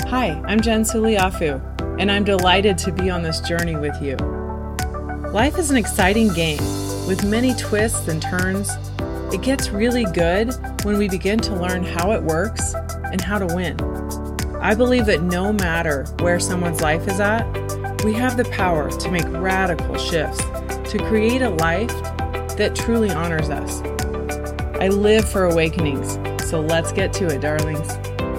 Hi, I'm Jen Suliafu, and I'm delighted to be on this journey with you. Life is an exciting game with many twists and turns. It gets really good when we begin to learn how it works and how to win. I believe that no matter where someone's life is at, we have the power to make radical shifts to create a life that truly honors us. I live for awakenings, so let's get to it, darlings.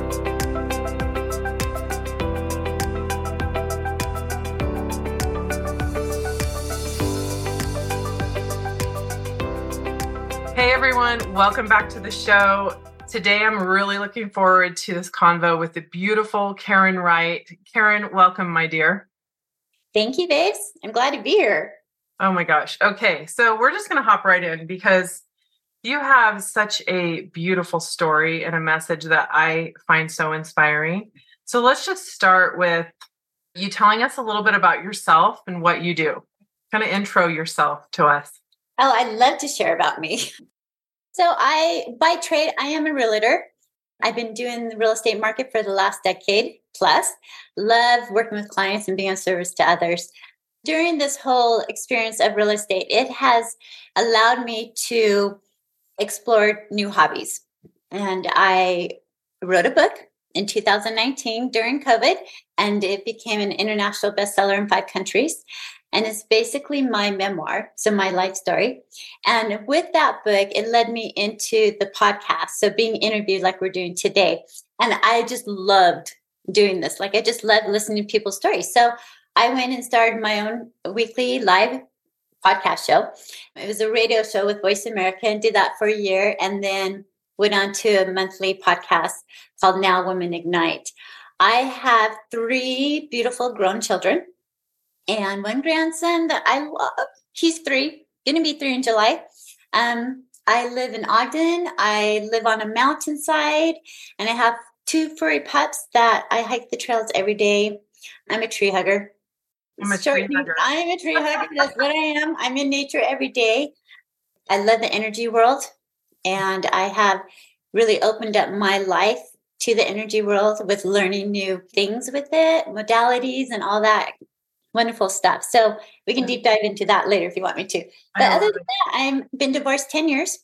Hey everyone, welcome back to the show. Today I'm really looking forward to this convo with the beautiful Karen Wright. Karen, welcome, my dear. Thank you, babes. I'm glad to be here. Oh my gosh. Okay, so we're just going to hop right in because you have such a beautiful story and a message that I find so inspiring. So let's just start with you telling us a little bit about yourself and what you do. Kind of intro yourself to us. Oh, I'd love to share about me. So by trade, I am a realtor. I've been doing the real estate market for the last decade plus. Love working with clients and being of service to others. During this whole experience of real estate, it has allowed me to explore new hobbies. And I wrote a book in 2019 during COVID, and it became an international bestseller in 5 countries. And it's basically my memoir, so my life story. And with that book, it led me into the podcast. So being interviewed like we're doing today. And I just loved doing this. Like I just loved listening to people's stories. So I went and started my own weekly live podcast show. It was a radio show with Voice America and did that for a year. And then went on to a monthly podcast called Now Women Ignite. I have 3 beautiful grown children. And one grandson that I love, he's 3, going to be 3 in July. I live in Ogden. I live on a mountainside, and I have 2 furry pups that I hike the trails every day. I'm a tree hugger. I'm a tree hugger. That's what I am. I'm in nature every day. I love the energy world, and I have really opened up my life to the energy world with learning new things with it, modalities, and all that. Wonderful stuff. So we can deep dive into that later if you want me to. But other than that, I've been divorced 10 years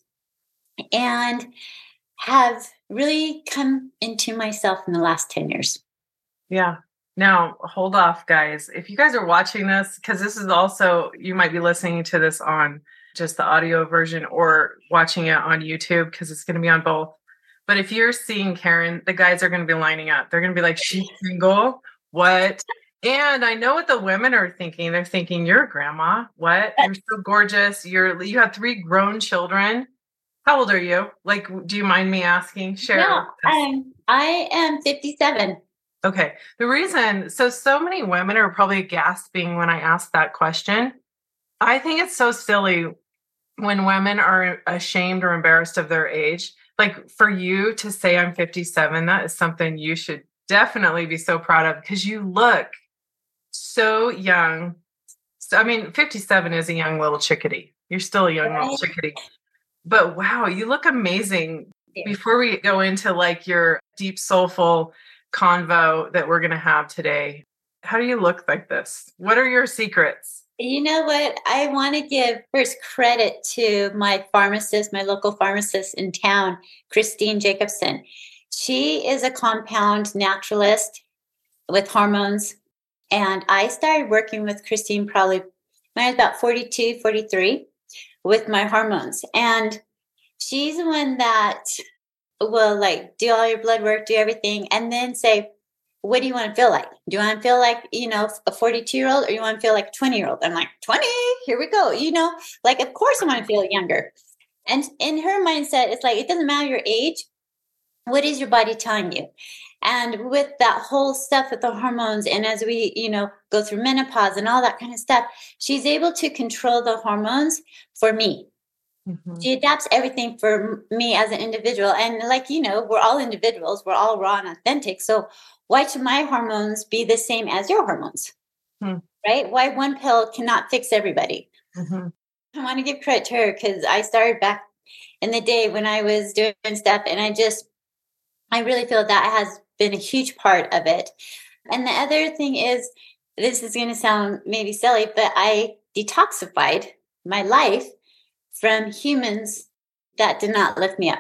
and have really come into myself in the last 10 years. Yeah. Now, hold off, guys. If you guys are watching this, because this is also, you might be listening to this on just the audio version or watching it on YouTube because it's going to be on both. But if you're seeing Karen, the guys are going to be lining up. They're going to be like, she's single? What? And I know what the women are thinking. They're thinking, you're a grandma. What? You're so gorgeous. You have 3 grown children. How old are you? Like, do you mind me asking? Share. No, I am 57. Okay. The reason, so many women are probably gasping when I ask that question. I think it's so silly when women are ashamed or embarrassed of their age. Like for you to say I'm 57, that is something you should definitely be so proud of because you look so young. So, I mean, 57 is a young little chickadee. You're still a young little chickadee. But wow, you look amazing. Yeah. Before we go into like your deep, soulful convo that we're going to have today, how do you look like this? What are your secrets? You know what? I want to give first credit to my pharmacist, my local pharmacist in town, Christine Jacobson. She is a compound naturalist with hormones. And I started working with Christine probably when I was about 42, 43 with my hormones. And she's the one that will like do all your blood work, do everything, and then say, what do you want to feel like? Do you want to feel like, a 42-year-old or you want to feel like a 20-year-old? I'm like, 20, here we go. Like, of course I want to feel younger. And in her mindset, it's like, it doesn't matter your age. What is your body telling you? And with that whole stuff with the hormones, and as we, go through menopause and all that kind of stuff, she's able to control the hormones for me. Mm-hmm. She adapts everything for me as an individual. And like, we're all individuals. We're all raw and authentic. So why should my hormones be the same as your hormones? Mm-hmm. Right? Why one pill cannot fix everybody? Mm-hmm. I want to give credit to her because I started back in the day when I was doing stuff, and I really feel that has been a huge part of it. And the other thing is, this is going to sound maybe silly, but I detoxified my life from humans that did not lift me up.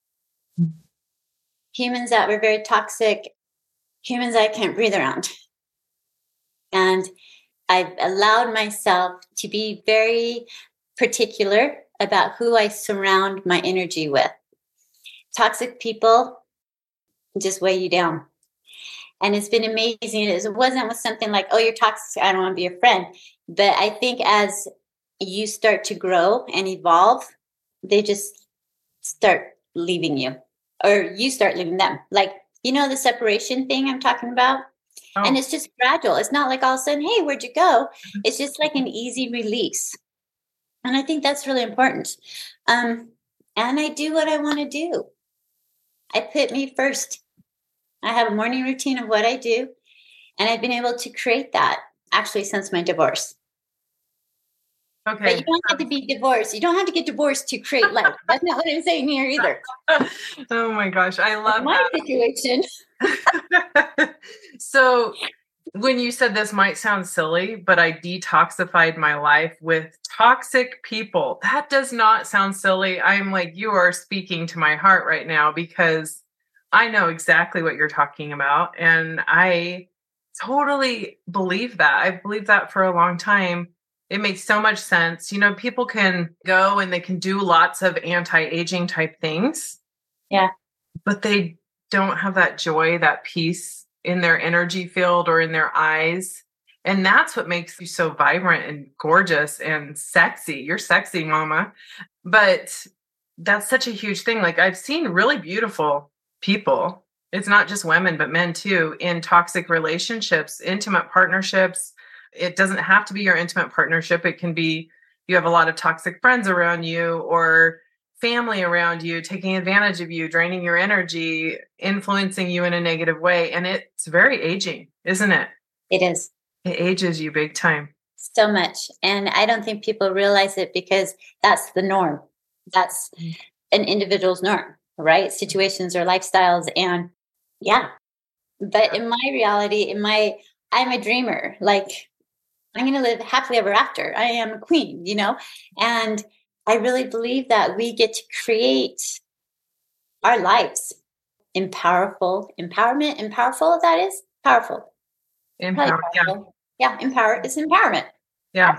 Humans that were very toxic, humans I can't breathe around. And I've allowed myself to be very particular about who I surround my energy with. Toxic people just weigh you down. And it's been amazing. It wasn't with something like, oh, you're toxic, I don't want to be your friend. But I think as you start to grow and evolve, they just start leaving you, or you start leaving them. Like, the separation thing I'm talking about? Oh. And it's just gradual. It's not like all of a sudden, hey, where'd you go? It's just like an easy release. And I think that's really important. And I do what I want to do. I put me first. I have a morning routine of what I do. And I've been able to create that actually since my divorce. Okay. But you don't have to be divorced. You don't have to get divorced to create life. That's not what I'm saying here either. Oh my gosh. I love my situation. So when you said this might sound silly, but I detoxified my life with toxic people, that does not sound silly. I'm like, you are speaking to my heart right now, because I know exactly what you're talking about. And I totally believe that. I've believed that for a long time. It makes so much sense. People can go and they can do lots of anti-aging type things. Yeah. But they don't have that joy, that peace in their energy field or in their eyes. And that's what makes you so vibrant and gorgeous and sexy. You're sexy, mama. But that's such a huge thing. Like, I've seen really beautiful people. It's not just women, but men too, in toxic relationships, intimate partnerships. It doesn't have to be your intimate partnership. It can be you have a lot of toxic friends around you, or family around you taking advantage of you, draining your energy, influencing you in a negative way. And it's very aging, isn't it? It is. It ages you big time. So much. And I don't think people realize it, because that's the norm. That's an individual's norm, right? Situations or lifestyles. And yeah. But in my reality, I'm a dreamer. Like, I'm going to live happily ever after. I am a queen, and I really believe that we get to create our lives empowerment, that is powerful. Empower, yeah. It's empowerment. Yeah,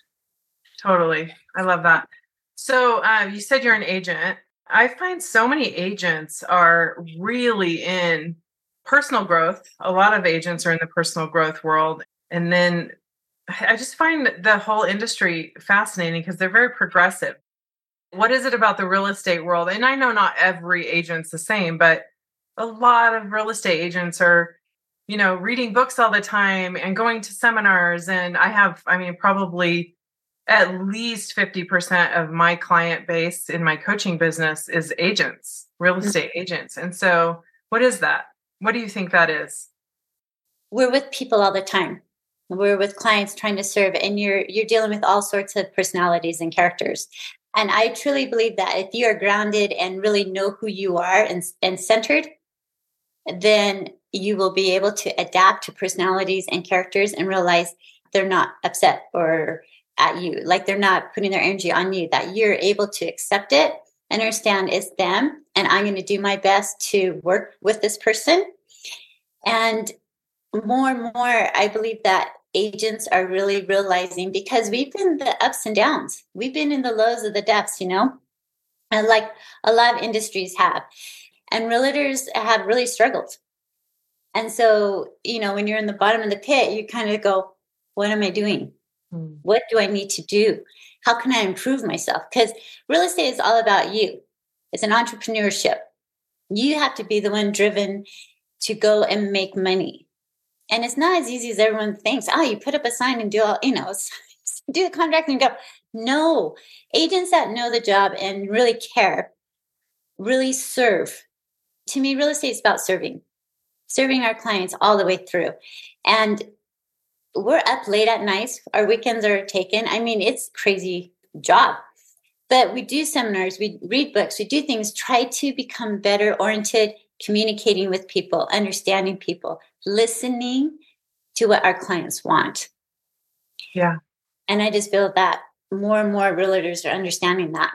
totally. I love that. So you said you're an agent. I find so many agents are really in personal growth. A lot of agents are in the personal growth world. And then I just find the whole industry fascinating because they're very progressive. What is it about the real estate world? And I know not every agent's the same, but a lot of real estate agents are, reading books all the time and going to seminars. And probably at least 50% of my client base in my coaching business is agents, real estate agents. And so what is that? What do you think that is? We're with people all the time. We're with clients trying to serve, and you're dealing with all sorts of personalities and characters. And I truly believe that if you are grounded and really know who you are and centered, then you will be able to adapt to personalities and characters and realize they're not upset or at you, like they're not putting their energy on you, that you're able to accept it and understand it's them, and I'm going to do my best to work with this person. And more and more, I believe that agents are really realizing, because we've been the ups and downs. We've been in the lows of the depths, and like a lot of industries have. And realtors have really struggled. And so, when you're in the bottom of the pit, you kind of go, what am I doing? What do I need to do? How can I improve myself? Because real estate is all about you. It's an entrepreneurship. You have to be the one driven to go and make money. And it's not as easy as everyone thinks. Oh, you put up a sign and do all, do the contract and go. No, agents that know the job and really care, really serve. To me, real estate is about serving our clients all the way through. And we're up late at night. Our weekends are taken. It's a crazy job. But we do seminars, we read books, we do things, try to become better oriented communicating with people, understanding people, listening to what our clients want. Yeah. And I just feel that more and more realtors are understanding that.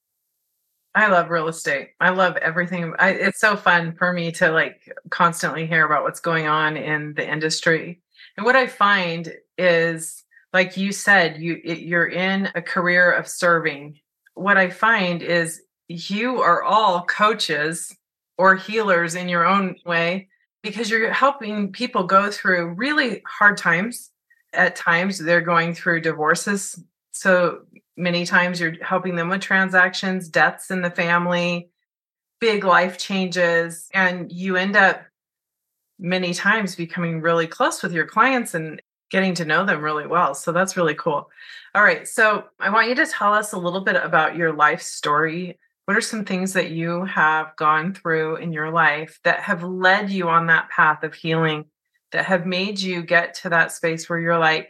I love real estate. I love everything. It's so fun for me to like constantly hear about what's going on in the industry. And what I find is, like you said, you're in a career of serving. What I find is you are all coaches or healers in your own way because you're helping people go through really hard times. At times, they're going through divorces. So many times you're helping them with transactions, deaths in the family, big life changes, and you end up many times becoming really close with your clients and getting to know them really well. So that's really cool. All right. So I want you to tell us a little bit about your life story. What are some things that you have gone through in your life that have led you on that path of healing, that have made you get to that space where you're like,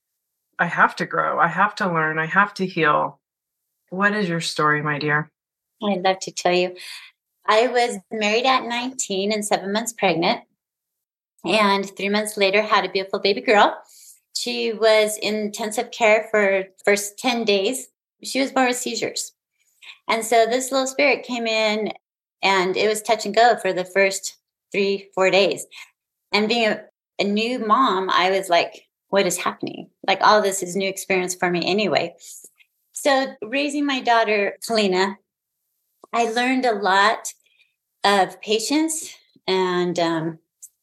I have to grow. I have to learn. I have to heal. What is your story, my dear? I'd love to tell you. I was married at 19 and 7 months pregnant. And 3 months later, had a beautiful baby girl. She was in intensive care for the first 10 days. She was born with seizures. And so this little spirit came in and it was touch and go for the first 3-4 days. And being a new mom, I was like, what is happening? Like all this is new experience for me anyway. So raising my daughter, Kalina, I learned a lot of patience and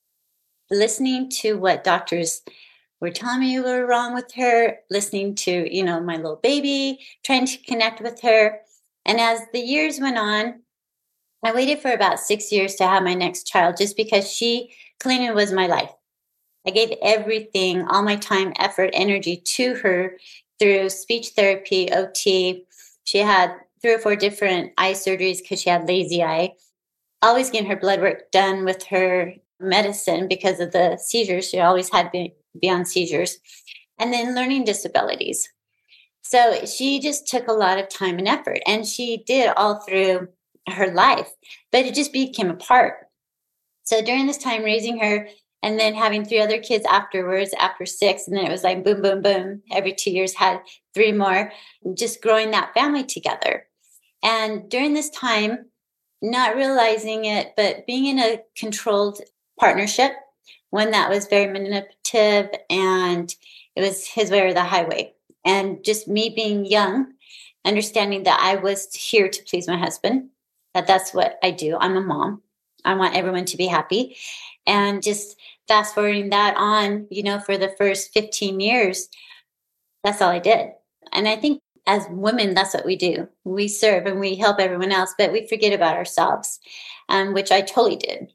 listening to what doctors were telling me were wrong with her, listening to, my little baby, trying to connect with her. And as the years went on, I waited for about 6 years to have my next child just because Kalina was my life. I gave everything, all my time, effort, energy to her through speech therapy, OT. She had 3 or 4 different eye surgeries because she had lazy eye. Always getting her blood work done with her medicine because of the seizures. She always had to be on seizures. And then learning disabilities. So she just took a lot of time and effort. And she did all through her life. But it just became a part. So during this time, raising her, and then having 3 other kids afterwards, after 6, and then it was like boom, boom, boom. Every 2 years had 3 more, just growing that family together. And during this time, not realizing it, but being in a controlled partnership, one that was very manipulative, and it was his way or the highway. And just me being young, understanding that I was here to please my husband, that's what I do. I'm a mom. I want everyone to be happy. And just fast forwarding that on, for the first 15 years, that's all I did. And I think as women, that's what we do. We serve and we help everyone else, but we forget about ourselves, which I totally did.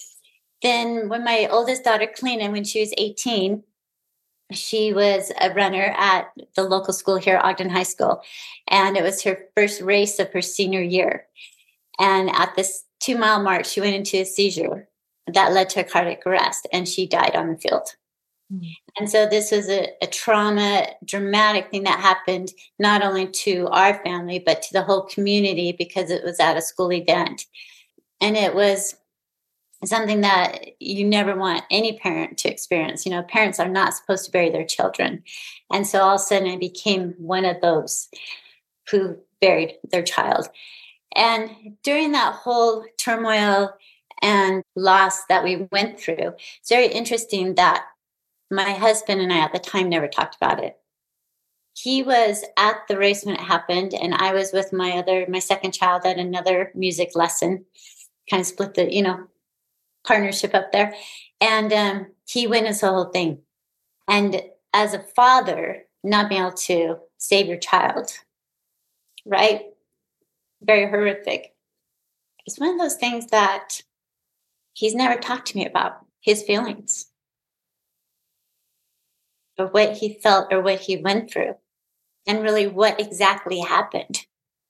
Then when my oldest daughter, Kalina, when she was 18, she was a runner at the local school here, Ogden High School. And it was her first race of her senior year. And at this 2-mile mark, she went into a seizure that led to a cardiac arrest, and she died on the field. Mm-hmm. And so this was a trauma, dramatic thing that happened not only to our family, but to the whole community because it was at a school event. And it was something that you never want any parent to experience. Parents are not supposed to bury their children. And so all of a sudden I became one of those who buried their child. And during that whole turmoil and loss that we went through, it's very interesting that my husband and I at the time never talked about it. He was at the race when it happened, and I was with my second child at another music lesson, kind of split the, partnership up there. And he witnessed the whole thing. And as a father, not being able to save your child, right? Very horrific. It's one of those things that he's never talked to me about, his feelings, or what he felt or what he went through, and really what exactly happened.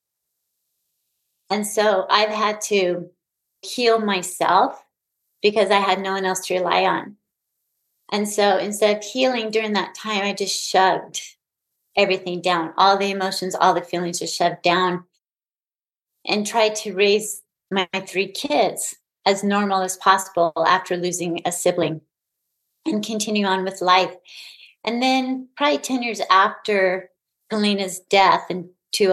And so I've had to heal myself because I had no one else to rely on. And so instead of healing during that time, I just shoved everything down. All the emotions, all the feelings just shoved down, and tried to raise my 3 kids as normal as possible after losing a sibling and continue on with life. And then probably 10 years after Helena's death in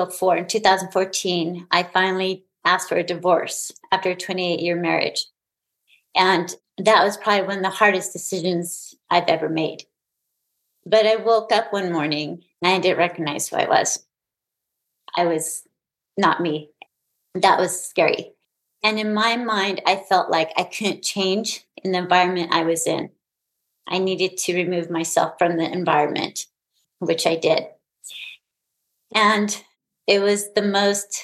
2014, I finally asked for a divorce after a 28-year marriage. And that was probably one of the hardest decisions I've ever made. But I woke up one morning and I didn't recognize who I was. I was not me. That was scary. And in my mind, I felt like I couldn't change in the environment I was in. I needed to remove myself from the environment, which I did. And it was the most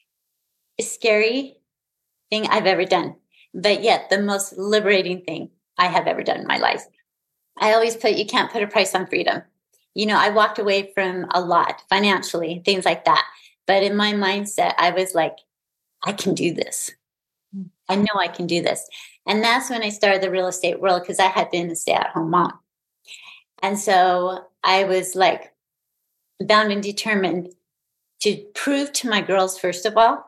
scary thing I've ever done, but yet the most liberating thing I have ever done in my life. I always you can't put a price on freedom. I walked away from a lot financially, things like that. But in my mindset, I was like, I can do this. I know I can do this. And that's when I started the real estate world, because I had been a stay-at-home mom. And so I was like bound and determined to prove to my girls, first of all,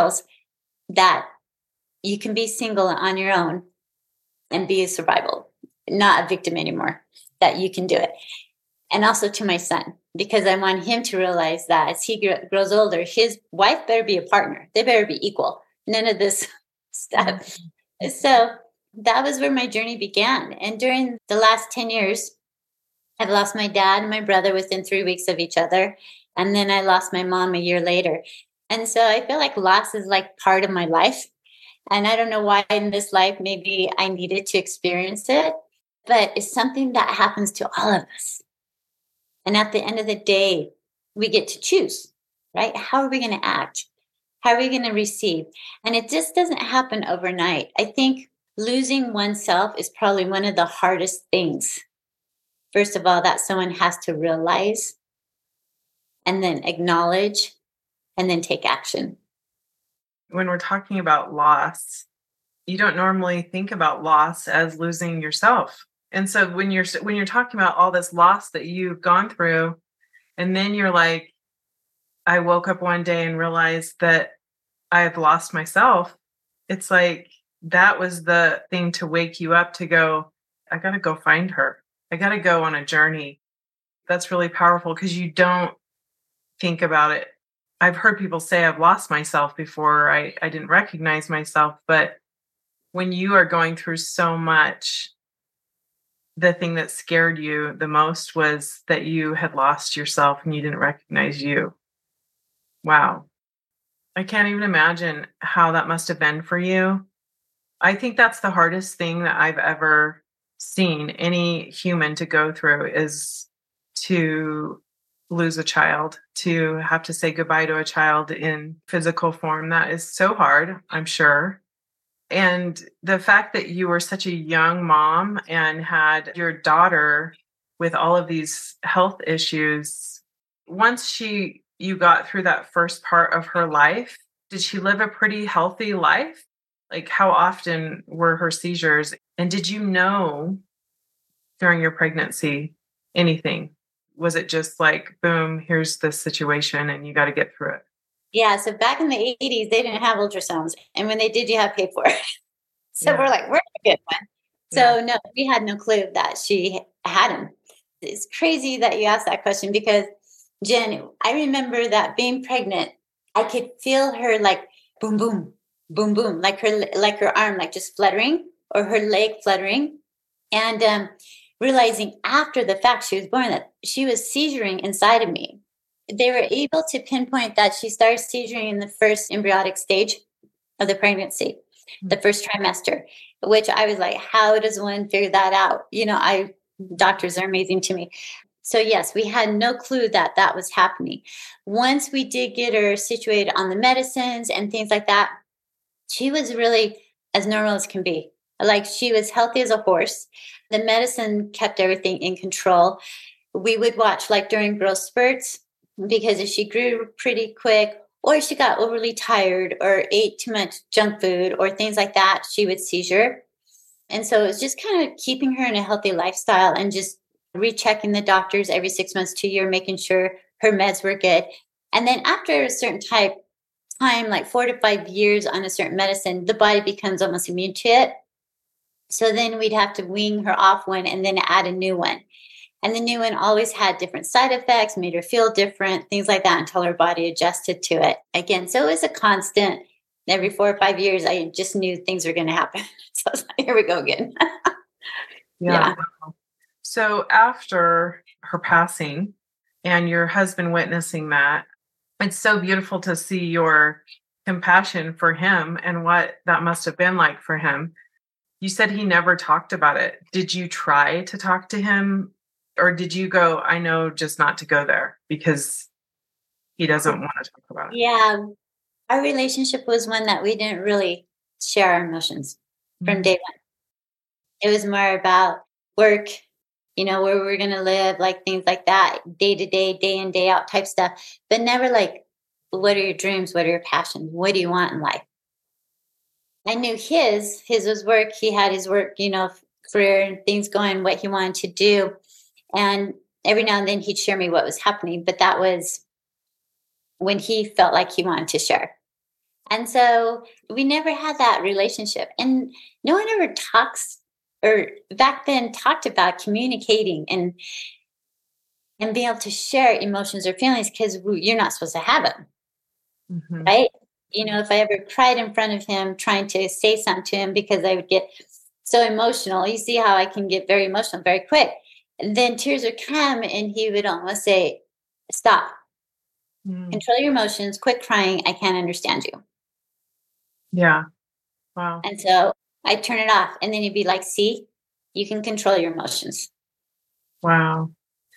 that you can be single on your own and be a survival, not a victim anymore, that you can do it. And also to my son, because I want him to realize that as he grows older, his wife better be a partner. They better be equal. None of this stuff. So that was where my journey began. And during the last 10 years, I've lost my dad and my brother within 3 weeks of each other. And then I lost my mom a year later. And so I feel like loss is like part of my life. And I don't know why in this life, maybe I needed to experience it, but it's something that happens to all of us. And at the end of the day, we get to choose, right? How are we going to act? How are we going to receive? And it just doesn't happen overnight. I think losing oneself is probably one of the hardest things. First of all, that someone has to realize and then acknowledge and then take action. When we're talking about loss, you don't normally think about loss as losing yourself. And so when you're talking about all this loss that you've gone through, and then you're like, I woke up one day and realized that I've lost myself. It's like that was the thing to wake you up to go, I got to go find her. I got to go on a journey. That's really powerful because you don't think about it. I've heard people say I've lost myself before. I didn't recognize myself. But when you are going through so much, the thing that scared you the most was that you had lost yourself and you didn't recognize you. Wow. I can't even imagine how that must have been for you. I think that's the hardest thing that I've ever seen any human to go through, is to lose a child, to have to say goodbye to a child in physical form. That is so hard, I'm sure. And the fact that you were such a young mom and had your daughter with all of these health issues, once you got through that first part of her life, did she live a pretty healthy life? Like, how often were her seizures? And did you know during your pregnancy anything? Was it just like, boom, here's the situation and you got to get through it? Yeah. So back in the 80s, they didn't have ultrasounds. And when they did, you had to pay for it. So we're like, we're a good one. So no, we had no clue that she had him. It's crazy that you asked that question because, Jen, I remember that being pregnant, I could feel her like boom, boom, boom, boom, like her arm, like just fluttering, or her leg fluttering. And realizing after the fact she was born that she was seizuring inside of me. They were able to pinpoint that she started seizuring in the first embryonic stage of the pregnancy, the first trimester, which I was like, how does one figure that out? Doctors are amazing to me. So yes, we had no clue that that was happening. Once we did get her situated on the medicines and things like that, she was really as normal as can be. Like, she was healthy as a horse. The medicine kept everything in control. We would watch like during growth spurts, because if she grew pretty quick or she got overly tired or ate too much junk food or things like that, she would seizure. And so it was just kind of keeping her in a healthy lifestyle and just rechecking the doctors every 6 months to a year, making sure her meds were good. And then after a certain type time, like 4 to 5 years on a certain medicine, the body becomes almost immune to it. So then we'd have to wean her off one and then add a new one. And the new one always had different side effects, made her feel different, things like that until her body adjusted to it again. So it was a constant. Every 4 or 5 years, I just knew things were going to happen. So I was like, here we go again. Yeah. So after her passing and your husband witnessing that, it's so beautiful to see your compassion for him and what that must have been like for him. You said he never talked about it. Did you try to talk to him, or did you go, I know just not to go there because he doesn't want to talk about it? Yeah. Our relationship was one that we didn't really share our emotions from day one. It was more about work, where we were going to live, like things like that, day to day, day in, day out type stuff, but never like, what are your dreams? What are your passions? What do you want in life? I knew his was work. He had his work, career and things going, what he wanted to do. And every now and then he'd share me what was happening, but that was when he felt like he wanted to share. And so we never had that relationship. And no one ever back then talked about communicating and being able to share emotions or feelings, because you're not supposed to have them. Mm-hmm. Right? If I ever cried in front of him trying to say something to him, because I would get so emotional. You see how I can get very emotional very quick. And then tears would come and he would almost say, stop. Control your emotions, quit crying. I can't understand you. Yeah. Wow. And so I'd turn it off. And then he'd be like, see, you can control your emotions. Wow.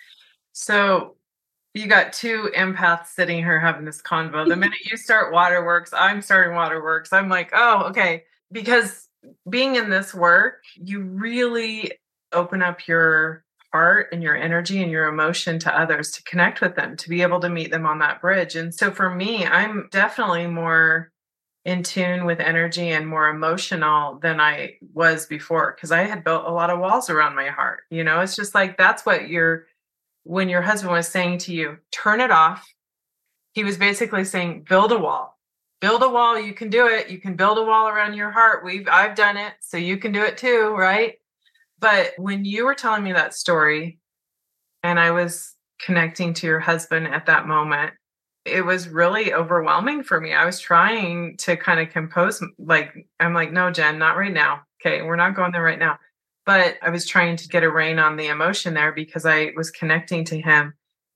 So you got two empaths sitting here having this convo. The minute you start Waterworks, I'm starting Waterworks. I'm like, oh, okay. Because being in this work, you really open up your heart and your energy and your emotion to others, to connect with them, to be able to meet them on that bridge. And so for me, I'm definitely more in tune with energy and more emotional than I was before, because I had built a lot of walls around my heart. It's just like, that's what when your husband was saying to you, turn it off, he was basically saying, build a wall. Build a wall. You can do it. You can build a wall around your heart. I've done it, so you can do it too, right? But when you were telling me that story and I was connecting to your husband at that moment, it was really overwhelming for me. I was trying to kind of compose, I'm like, no, Jen, not right now. Okay, we're not going there right now. But I was trying to get a rein on the emotion there because I was connecting to him.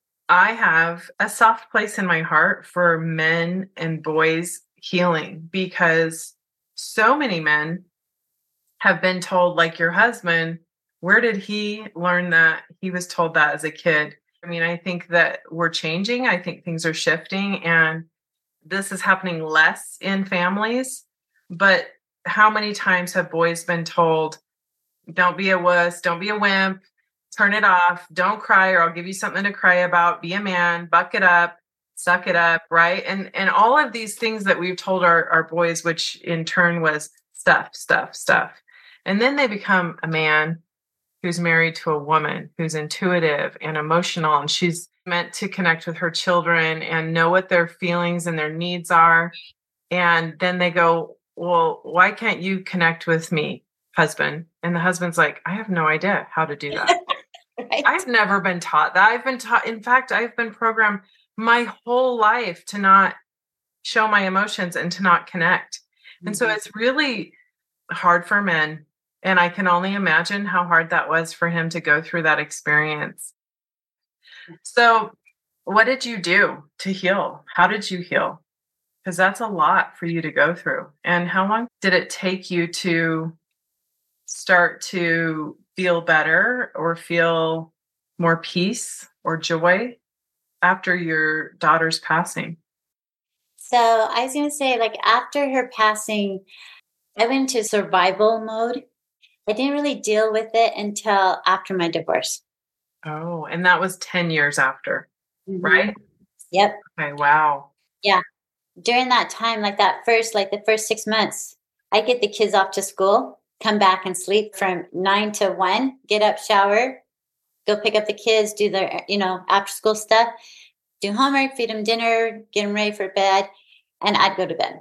I have a soft place in my heart for men and boys healing, because so many men have been told, like your husband, where did he learn that? He was told that as a kid. I mean, I think that we're changing. I think things are shifting, and this is happening less in families. But how many times have boys been told, don't be a wuss, don't be a wimp, turn it off, don't cry, or I'll give you something to cry about, be a man, buck it up, suck it up, right? And all of these things that we've told our boys, which in turn was stuff. And then they become a man who's married to a woman who's intuitive and emotional, and she's meant to connect with her children and know what their feelings and their needs are. And then they go, well, why can't you connect with me, husband? And the husband's like, I have no idea how to do that. Right? I've never been taught that. I've been taught, in fact, I've been programmed my whole life to not show my emotions and to not connect. Mm-hmm. And so it's really hard for men. And I can only imagine how hard that was for him to go through that experience. So what did you do to heal? How did you heal? Because that's a lot for you to go through. And how long did it take you to start to feel better or feel more peace or joy after your daughter's passing? So I was going to say, after her passing, I went into survival mode. I didn't really deal with it until after my divorce. Oh, and that was 10 years after, mm-hmm. right? Yep. Okay, wow. Yeah. During that time, the first 6 months, I get the kids off to school, come back and sleep from 9 to 1, get up, shower, go pick up the kids, do their, after school stuff, do homework, feed them dinner, get them ready for bed. and I'd go to bed.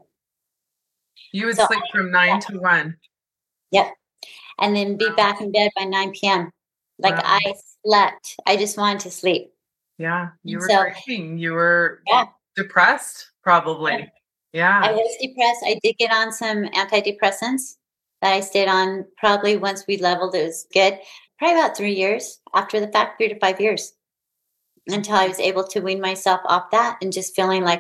You would So, sleep from 9 to 1. yep. And then be Wow. back in bed by 9 p.m. Like Wow. I slept. I just wanted to sleep. Yeah. You And were so, dreaming. You were yeah, depressed, probably. I Yeah. was depressed. I did get on some antidepressants that I stayed on probably once we leveled. It was good. Probably about 3 years after the fact, 3 to 5 years, until I was able to wean myself off that and just feeling like,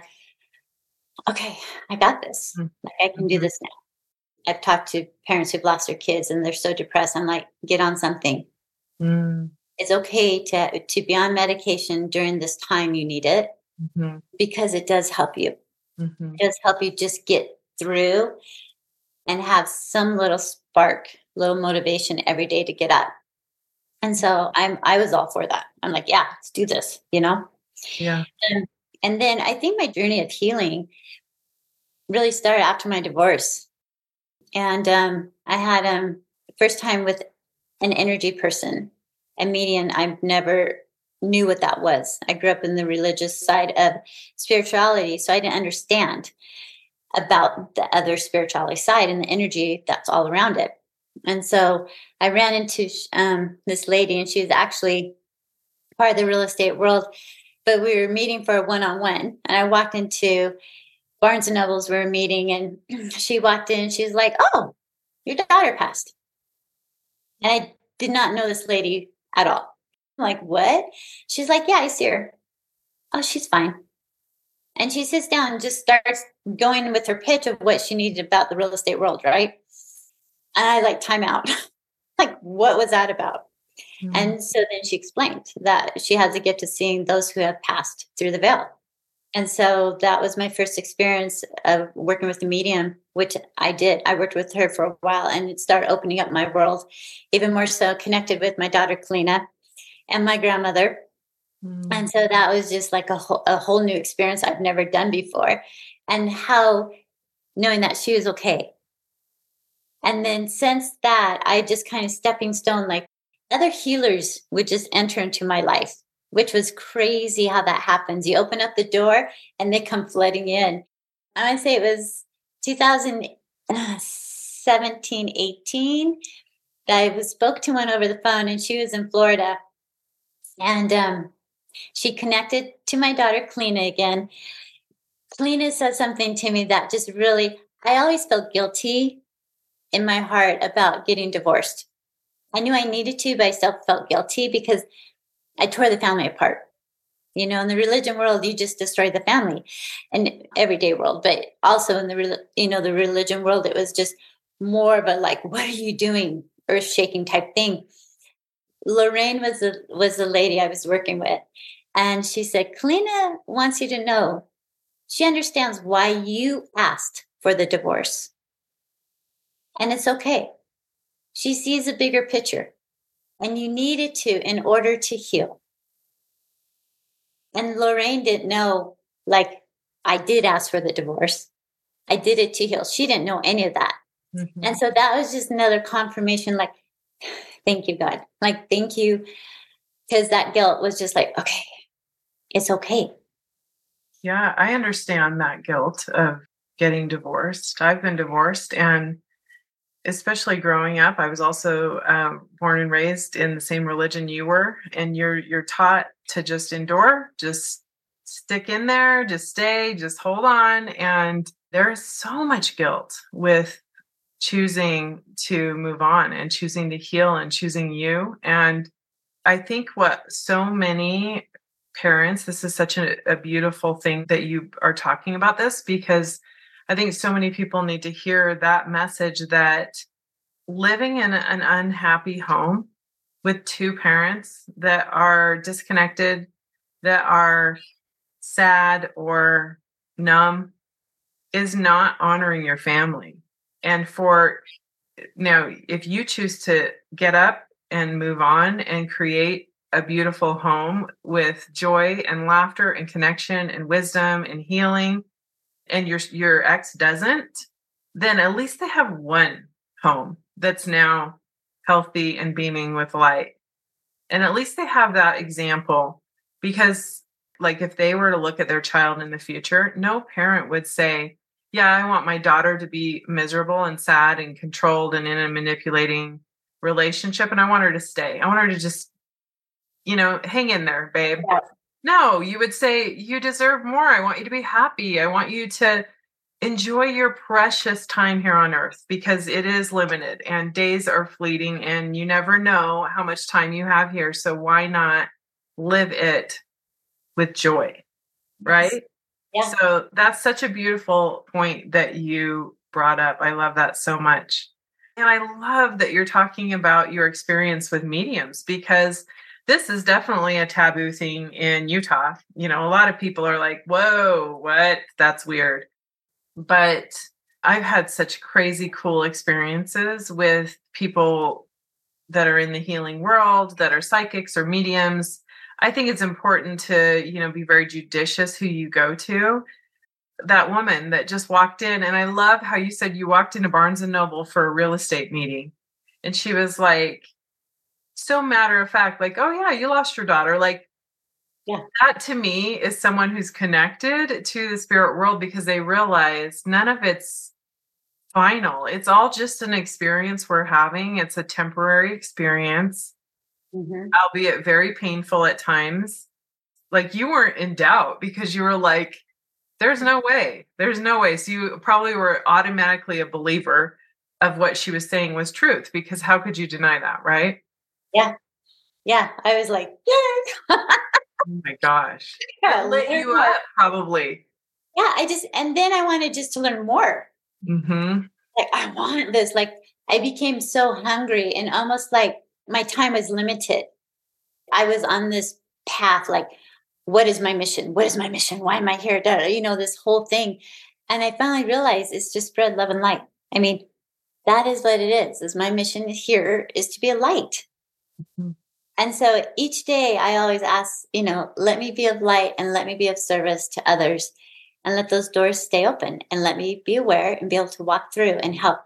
okay, I got this. Like I can do Mhm. this now. I've talked to parents who've lost their kids and they're so depressed. I'm like, get on something. Mm. It's okay to be on medication during this time you need it, Mhm. because it does help you. Mhm. It does help you just get through and have some little spark, little motivation every day to get up. And so I was all for that. I'm like, yeah, let's do this, you know? Yeah. And, and then I think my journey of healing really started after my divorce. And I had first time with an energy person, a medium. I never knew what that was. I grew up in the religious side of spirituality, so I didn't understand about the other spirituality side and the energy that's all around it. And so I ran into this lady, and she was actually part of the real estate world, but we were meeting for a one-on-one. And I walked into Barnes and Nobles, we were meeting, and she walked in and she was like, "Oh, your daughter passed." And I did not know this lady at all. I'm like, "What?" She's like, "Yeah, I see her." "Oh, she's fine." And she sits down and just starts going with her pitch of what she needed about the real estate world, right? And I like time out. Like, what was that about? Mm. And so then she explained that she has a gift of seeing those who have passed through the veil. And so that was my first experience of working with the medium, which I did. I worked with her for a while, and it started opening up my world even more so, connected with my daughter, Kalina, and my grandmother. Mm. And so that was just like a whole new experience I've never done before. And how knowing that she was okay. And then since that, I just kind of stepping stone, like other healers would just enter into my life, which was crazy how that happens. You open up the door and they come flooding in. I would say it was 2017, 18. Spoke to one over the phone, and she was in Florida. And she connected to my daughter, Kalina, again. Kalina said something to me that just really, I always felt guilty in my heart about getting divorced. I knew I needed to, but I still felt guilty because I tore the family apart. You know, in the religion world, you just destroy the family, and everyday world, but also in the religion world, it was just more of a like, what are you doing? Earth shaking type thing. Lorraine was the lady I was working with, and she said, "Kalina wants you to know she understands why you asked for the divorce, and it's okay. She sees a bigger picture, and you needed to in order to heal." And Lorraine didn't know, like, I did ask for the divorce. I did it to heal. She didn't know any of that. Mhm. And so that was just another confirmation, like, thank you, God. Like, thank you. Because that guilt was just like, okay, it's okay. Yeah, I understand that guilt of getting divorced. I've been divorced, and especially growing up, I was also born and raised in the same religion you were, and you're taught to just endure, just stick in there, just stay, just hold on. And there's so much guilt with choosing to move on and choosing to heal and choosing you. And I think what so many parents, this is such a beautiful thing that you are talking about this, because I think so many people need to hear that message that living in an unhappy home with two parents that are disconnected, that are sad or numb, is not honoring your family. And for now, if you choose to get up and move on and create a beautiful home with joy and laughter and connection and wisdom and healing, and your ex doesn't, then at least they have one home that's now healthy and beaming with light. And at least they have that example, because Like if they were to look at their child in the future, no parent would say, yeah, I want my daughter to be miserable and sad and controlled and in a manipulating relationship. And I want her to stay. I want her to just, hang in there, babe. Yeah. No, you would say, you deserve more. I want you to be happy. I want you to enjoy your precious time here on earth because it is limited and days are fleeting and you never know how much time you have here. So why not live it with joy? Right? Yeah. So that's such a beautiful point that you brought up. I love that so much. And I love that you're talking about your experience with mediums because this is definitely a taboo thing in Utah. A lot of people are like, whoa, what? That's weird. But I've had such crazy cool experiences with people that are in the healing world, that are psychics or mediums. I think it's important to, be very judicious who you go to. That woman that just walked in, and I love how you said you walked into Barnes and Noble for a real estate meeting. And she was like, so matter of fact, like, oh yeah, you lost your daughter. Like, Yeah. that to me is someone who's connected to the spirit world because they realize none of it's final. It's all just an experience we're having. It's a temporary experience, albeit very painful at times. Like you weren't in doubt because you were like, there's no way. There's no way. So you probably were automatically a believer of what she was saying was truth because how could you deny that, right? Yeah. Yeah. I was like, yay. Oh my gosh. It lit you up, probably. Yeah. And then I wanted just to learn more. Mm-hmm. Like, I want this. Like, I became so hungry and almost like my time was limited. I was on this path, like, what is my mission? What is my mission? Why am I here? This whole thing. And I finally realized it's just spread love and light. I mean, that is what it is my mission here is to be a light. Mm-hmm. And so each day I always ask, let me be of light and let me be of service to others and let those doors stay open and let me be aware and be able to walk through and help.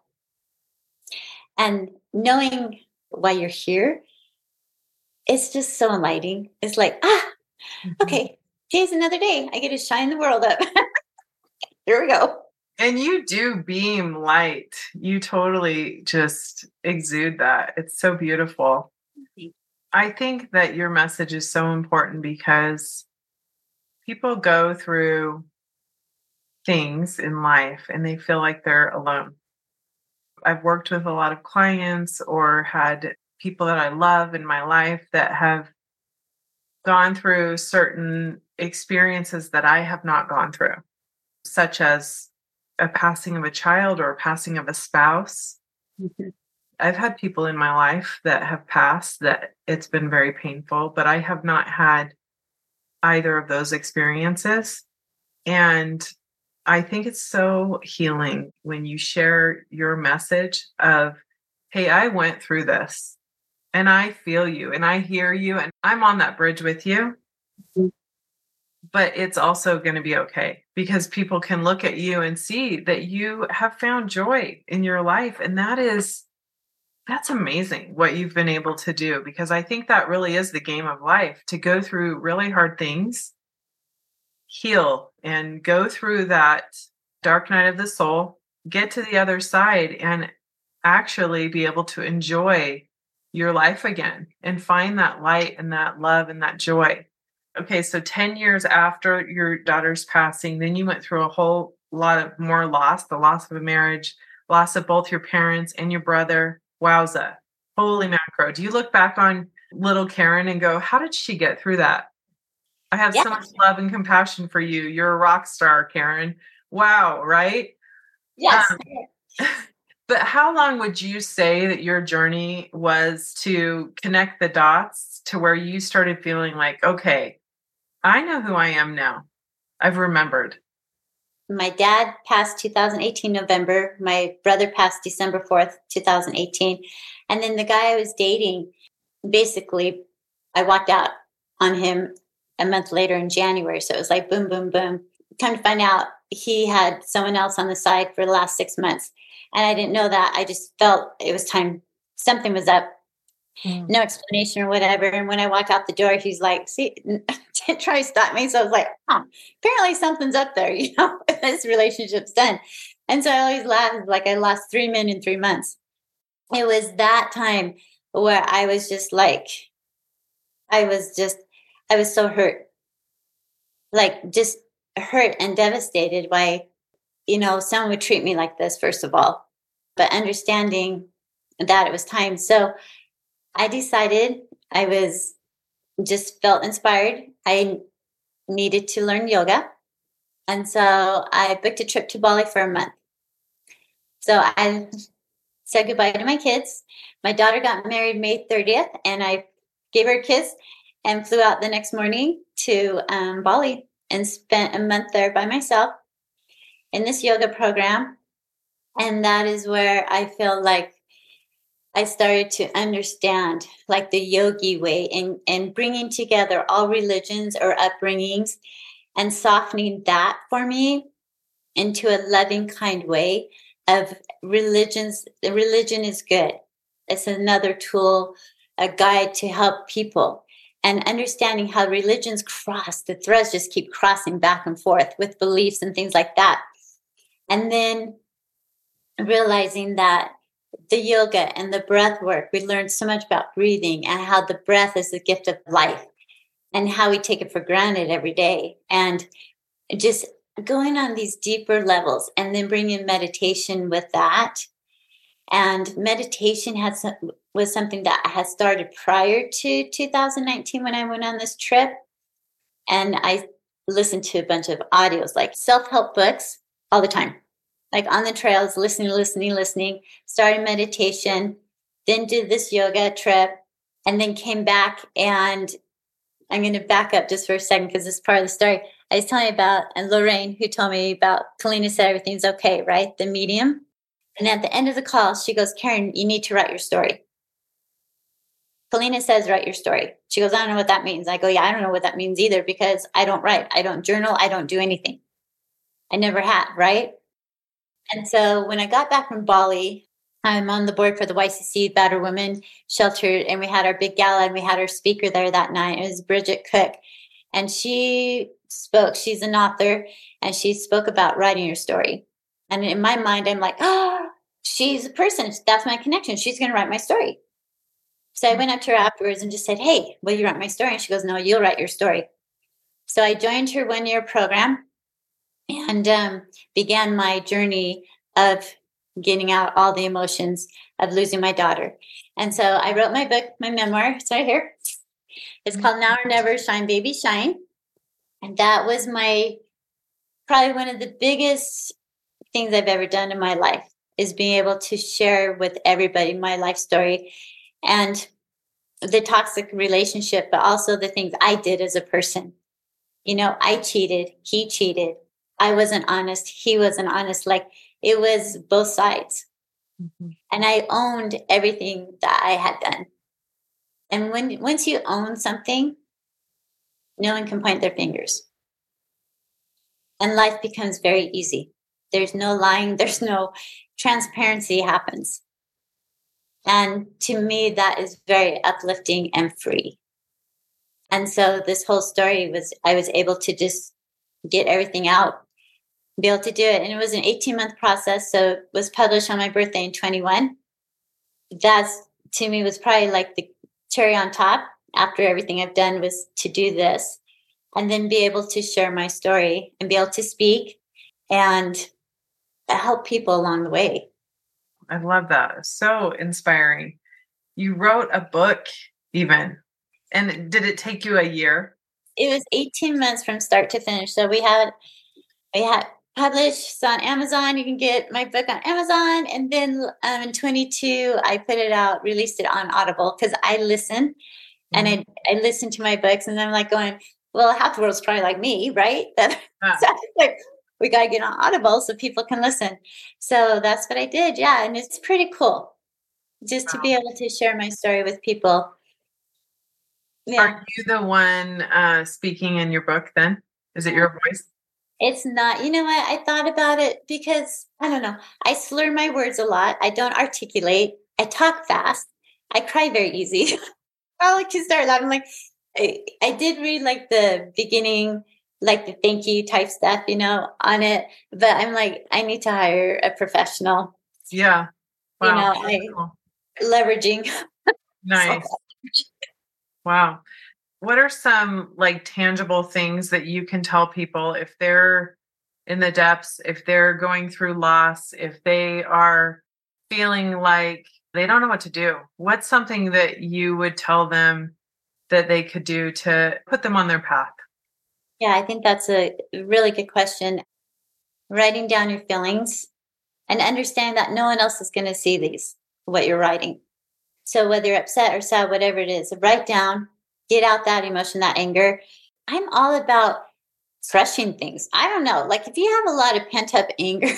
And knowing why you're here, it's just so enlightening. It's like, okay, today's another day. I get to shine the world up. Here we go. And you do beam light. You totally just exude that. It's so beautiful. I think that your message is so important because people go through things in life and they feel like they're alone. I've worked with a lot of clients or had people that I love in my life that have gone through certain experiences that I have not gone through, such as a passing of a child or a passing of a spouse. Mm-hmm. I've had people in my life that have passed that it's been very painful, but I have not had either of those experiences. And I think it's so healing when you share your message of, hey, I went through this and I feel you and I hear you and I'm on that bridge with you. Mm-hmm. But it's also going to be okay because people can look at you and see that you have found joy in your life. And that's amazing what you've been able to do, because I think that really is the game of life, to go through really hard things, heal, and go through that dark night of the soul, get to the other side and actually be able to enjoy your life again and find that light and that love and that joy. Okay, so 10 years after your daughter's passing, then you went through a whole lot of more loss, the loss of a marriage, loss of both your parents and your brother. Wowza. Holy macro. Do you look back on little Karen and go, how did she get through that? I have so much love and compassion for you. You're a rock star, Karen. Wow, right? Yes. But how long would you say that your journey was to connect the dots to where you started feeling like, okay, I know who I am now. I've remembered. My dad passed 2018 November. My brother passed December 4th, 2018. And then the guy I was dating, basically, I walked out on him a month later in January. So it was like boom, boom, boom. Come to find out, he had someone else on the side for the last 6 months. And I didn't know that. I just felt it was time. Something was up. Mm. No explanation or whatever. And when I walked out the door, he's like, see, didn't try to stop me. So I was like, apparently something's up there, this relationship's done. And so I always laugh, like I lost 3 men in 3 months. It was that time where I was just like, I was so hurt, like just hurt and devastated why, someone would treat me like this, first of all, but understanding that it was time. So I decided I was just felt inspired. I needed to learn yoga. And so I booked a trip to Bali for a month. So I said goodbye to my kids. My daughter got married May 30th, and I gave her a kiss and flew out the next morning to Bali and spent a month there by myself in this yoga program. And that is where I feel like I started to understand like the yogi way and bringing together all religions or upbringings and softening that for me into a loving, kind way of religions. The religion is good. It's another tool, a guide to help people, and understanding how religions cross, the threads just keep crossing back and forth with beliefs and things like that. And then realizing that the yoga and the breath work, we learned so much about breathing and how the breath is the gift of life and how we take it for granted every day. And just going on these deeper levels and then bringing meditation with that. And meditation was something that I had started prior to 2019 when I went on this trip. And I listened to a bunch of audios, like self-help books all the time, like on the trails, listening, started meditation, then did this yoga trip, and then came back. And I'm going to back up just for a second because this is part of the story. I was telling you about, and Lorraine, who told me about, Kalina said everything's okay, right? The medium. And at the end of the call, she goes, Karen, you need to write your story. Kalina says, write your story. She goes, I don't know what that means. I go, yeah, I don't know what that means either because I don't write. I don't journal. I don't do anything. I never have, right? And so when I got back from Bali, I'm on the board for the YCC Battered Women Shelter, and we had our big gala, and we had our speaker there that night. It was Bridget Cook, and she spoke. She's an author, and she spoke about writing your story. And in my mind, I'm like, she's a person. That's my connection. She's going to write my story. So I went up to her afterwards and just said, hey, will you write my story? And she goes, no, you'll write your story. So I joined her 1-year program and began my journey of getting out all the emotions of losing my daughter. And so I wrote my book, my memoir. It's right here. It's called Now or Never, Shine Baby Shine. And that was probably one of the biggest things I've ever done in my life, is being able to share with everybody my life story and the toxic relationship, but also the things I did as a person. I cheated, he cheated. I wasn't honest, he wasn't honest. Like, it was both sides. Mm-hmm. And I owned everything that I had done. And once you own something, no one can point their fingers. And life becomes very easy. There's no lying, there's no transparency happens. And to me, that is very uplifting and free. And so this whole story I was able to just get everything out, be able to do it. And it was an 18-month process. So it was published on my birthday in 21. That's, to me, was probably like the cherry on top after everything I've done, was to do this and then be able to share my story and be able to speak and help people along the way. I love that. So inspiring. You wrote a book even. And did it take you a year? It was 18 months from start to finish. So we had published, it's on Amazon. You can get my book on Amazon. And then in 22, I put it out, released it on Audible, because I listen and I listen to my books, and I'm like going, well, half the world's probably like me, right? So like, we got to get on Audible so people can listen. So that's what I did. Yeah. And it's pretty cool just to be able to share my story with people. Yeah. Are you the one speaking in your book then? Is it your voice? It's not. You know what? I thought about it because, I don't know, I slur my words a lot. I don't articulate. I talk fast. I cry very easy. I like to start laughing. Like I did read like the beginning, like the thank you type stuff, on it. But I'm like, I need to hire a professional. Yeah. Wow. I leveraging. Nice. Wow. What are some like tangible things that you can tell people if they're in the depths, if they're going through loss, if they are feeling like they don't know what to do? What's something that you would tell them that they could do to put them on their path? Yeah, I think that's a really good question. Writing down your feelings and understand that no one else is going to see what you're writing. So whether you're upset or sad, whatever it is, write down, get out that emotion, that anger. I'm all about crushing things. I don't know. Like if you have a lot of pent up anger,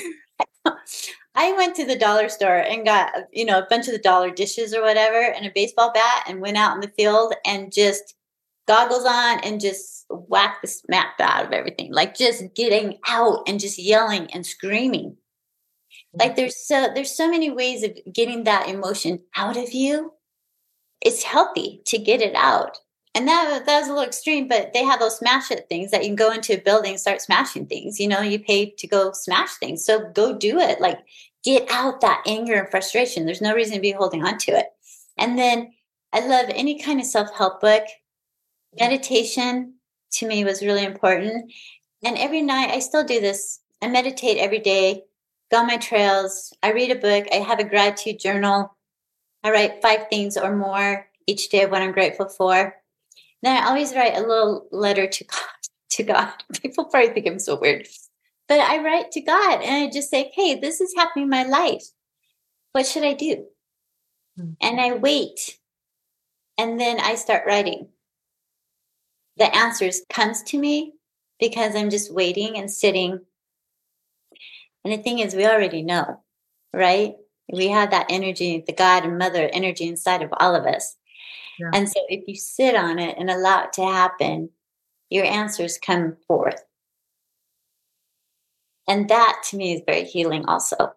I went to the dollar store and got, a bunch of the dollar dishes or whatever and a baseball bat and went out in the field and just goggles on and just whack the smack out of everything. Like just getting out and just yelling and screaming. Like there's so many ways of getting that emotion out of you. It's healthy to get it out. And that was a little extreme, but they have those smash it things that you can go into a building and start smashing things. You pay to go smash things. So go do it. Like get out that anger and frustration. There's no reason to be holding on to it. And then I love any kind of self-help book. Meditation to me was really important. And every night I still do this. I meditate every day, go on my trails. I read a book. I have a gratitude journal. I write 5 things or more each day of what I'm grateful for. Then I always write a little letter to God. People probably think I'm so weird. But I write to God and I just say, hey, this is happening in my life. What should I do? And I wait. And then I start writing. The answers comes to me because I'm just waiting and sitting. And the thing is, we already know, right? We have that energy, the God and Mother energy inside of all of us. Yeah. And so if you sit on it and allow it to happen, your answers come forth. And that to me is very healing also.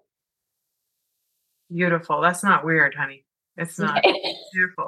Beautiful. That's not weird, honey. It's not. It's beautiful.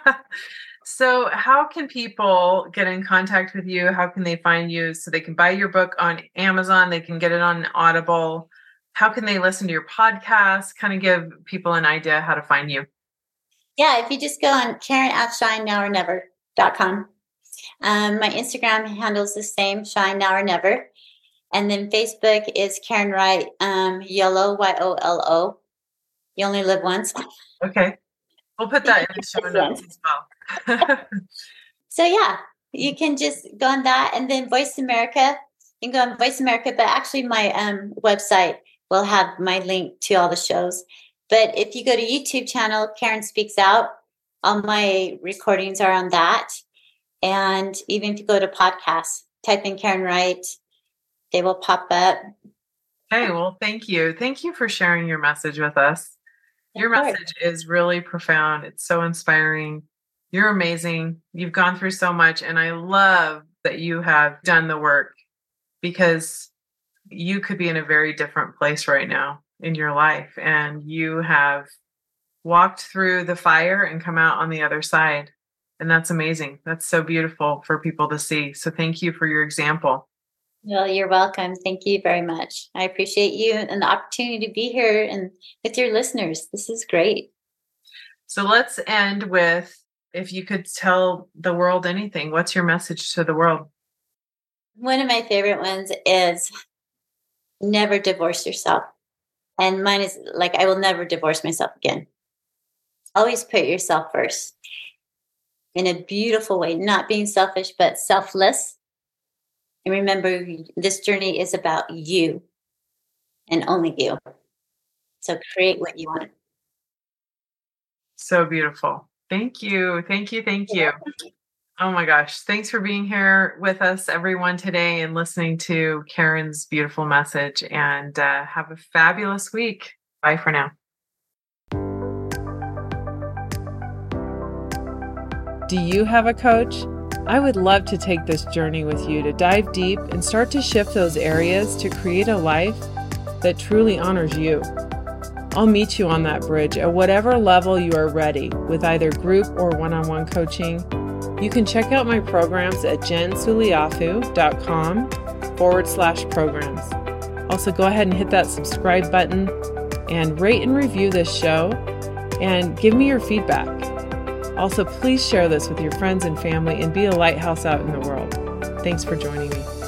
So how can people get in contact with you? How can they find you so they can buy your book on Amazon? They can get it on Audible. How can they listen to your podcast? Kind of give people an idea how to find you. Yeah, if you just go on Karen@ShineNowOrNever.com. My Instagram handle is the same, Shine Now or Never. And then Facebook is Karen Wright, YOLO, YOLO. You only live once. Okay. We'll put that in the show notes as well. So yeah, you can just go on that. And then Voice America, you can go on Voice America, but actually my website will have my link to all the shows. But if you go to YouTube channel, Karen Speaks Out, all my recordings are on that. And even if you go to podcasts, type in Karen Wright, they will pop up. Hey, well, thank you. Thank you for sharing your message with us. Your message is really profound. It's so inspiring. You're amazing. You've gone through so much. And I love that you have done the work because you could be in a very different place right now in your life. And you have walked through the fire and come out on the other side. And that's amazing. That's so beautiful for people to see. So thank you for your example. Well, you're welcome. Thank you very much. I appreciate you and the opportunity to be here and with your listeners. This is great. So let's end with, if you could tell the world anything, what's your message to the world? One of my favorite ones is never divorce yourself. And mine is like, I will never divorce myself again. Always put yourself first in a beautiful way, not being selfish, but selfless. And remember, this journey is about you and only you. So create what you want. So beautiful. Thank you. Thank you. Thank you. Oh my gosh. Thanks for being here with us, everyone, today and listening to Karen's beautiful message. And have a fabulous week. Bye for now. Do you have a coach? I would love to take this journey with you to dive deep and start to shift those areas to create a life that truly honors you. I'll meet you on that bridge at whatever level you are ready with either group or one-on-one coaching. You can check out my programs at jensuliafu.com/programs. Also, go ahead and hit that subscribe button and rate and review this show and give me your feedback. Also, please share this with your friends and family and be a lighthouse out in the world. Thanks for joining me.